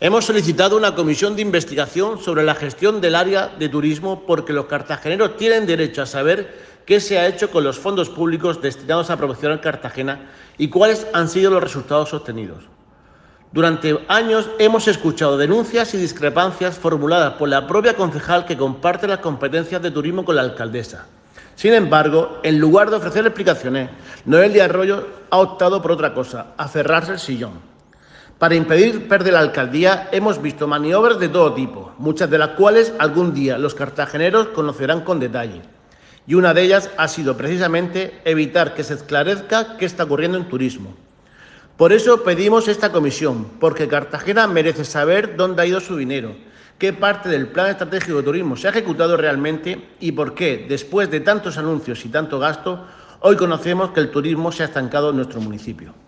Hemos solicitado una comisión de investigación sobre la gestión del área de turismo porque los cartageneros tienen derecho a saber qué se ha hecho con los fondos públicos destinados a promocionar Cartagena y cuáles han sido los resultados obtenidos. Durante años hemos escuchado denuncias y discrepancias formuladas por la propia concejal que comparte las competencias de turismo con la alcaldesa. Sin embargo, en lugar de ofrecer explicaciones, Noelia Arroyo ha optado por otra cosa, aferrarse al sillón. Para impedir perder la alcaldía hemos visto maniobras de todo tipo, muchas de las cuales algún día los cartageneros conocerán con detalle. Y una de ellas ha sido precisamente evitar que se esclarezca qué está ocurriendo en turismo. Por eso pedimos esta comisión, porque Cartagena merece saber dónde ha ido su dinero, qué parte del Plan Estratégico de Turismo se ha ejecutado realmente y por qué, después de tantos anuncios y tanto gasto, hoy conocemos que el turismo se ha estancado en nuestro municipio.